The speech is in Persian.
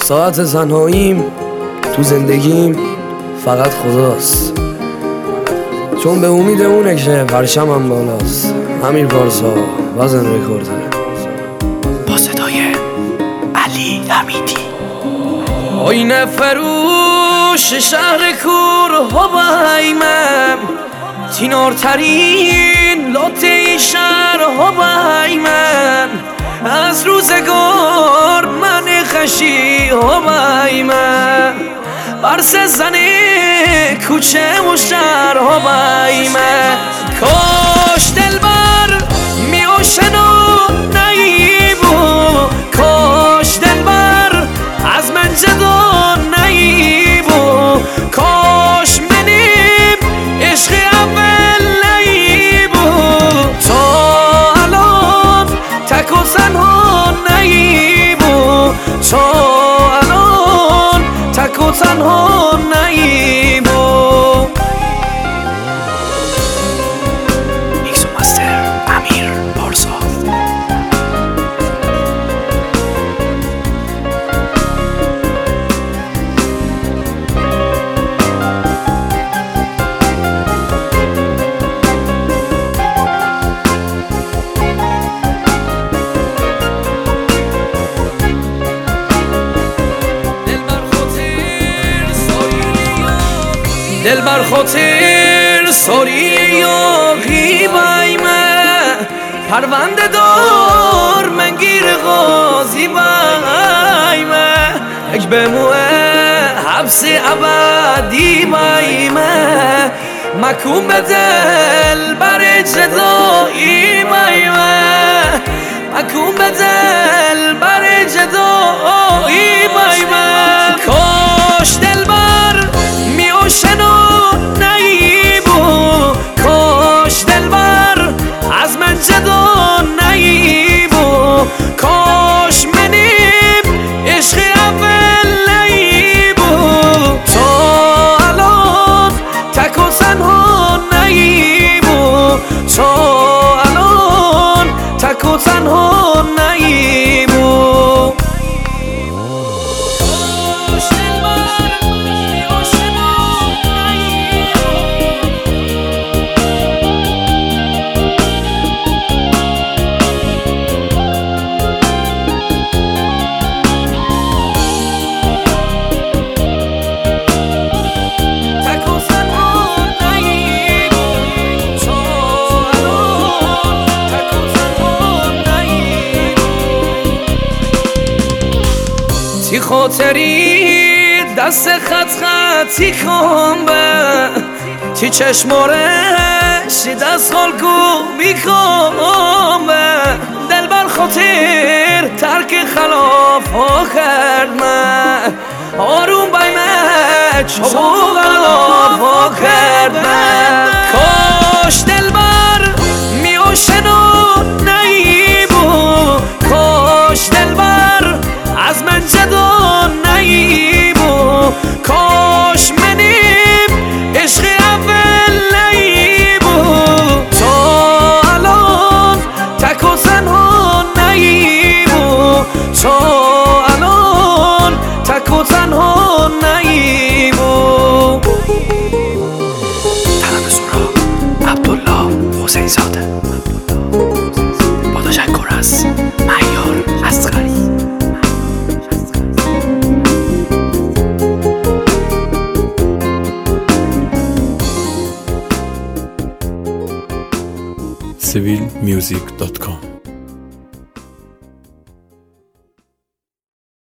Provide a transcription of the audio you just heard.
ساعت تنهاییم تو زندگیم فقط خداست، چون به امید اونه که پرچمم بالاست. امیر پارسا وزن رکورده با صدای علی حمیدی. آینه فروش شهر کور هبایمم، تینارترین لاته ای شهر هبایمم، از روزگار من خشی هبایمم، برس زن کوچه و شهر هبایمم. کاش دلبر می آشنا نیبو، کاش دلبر از من جدا نیبو، کاش منیم عشق اول نیبو، تا الان تک و تنها نیبو، تا الان تک و تنها نیبو. میکس و مستر امیر پارسا. دل بر خاطر ساری یاقی بایمه، پرونده دار من گیر غازی بایمه، اک بموه حبس ابدی بایمه، مکون به دل بر جدایی بایمه، مکون به دل بر جدایی بایمه. کاش دلبر می آشنا نیبو، کاش دلبر از من جدا نیبو، کاش منیم عشق اول نیبو، تا الان تک و تنها نیبو، تا الان تک و تنها نیبو. تی خاطری دست خطی کن به، تی چشمارش دست خالکو بیکن به، دل بر خاطر ترک خلاف ها کرد من، آروم بایمه چوب غلاف ها کرد من. کاش دلبر می آشنا نیبو، کاش دلبر از من جدا نیبو، کاش منیم عشق اول نیبو، تا الان تک و تنها نیبو، تا الان تک و تنها نیبو. ترانه سرا عبدالله حسین زاده با تشکر از معیار اصغری. civilmusic.com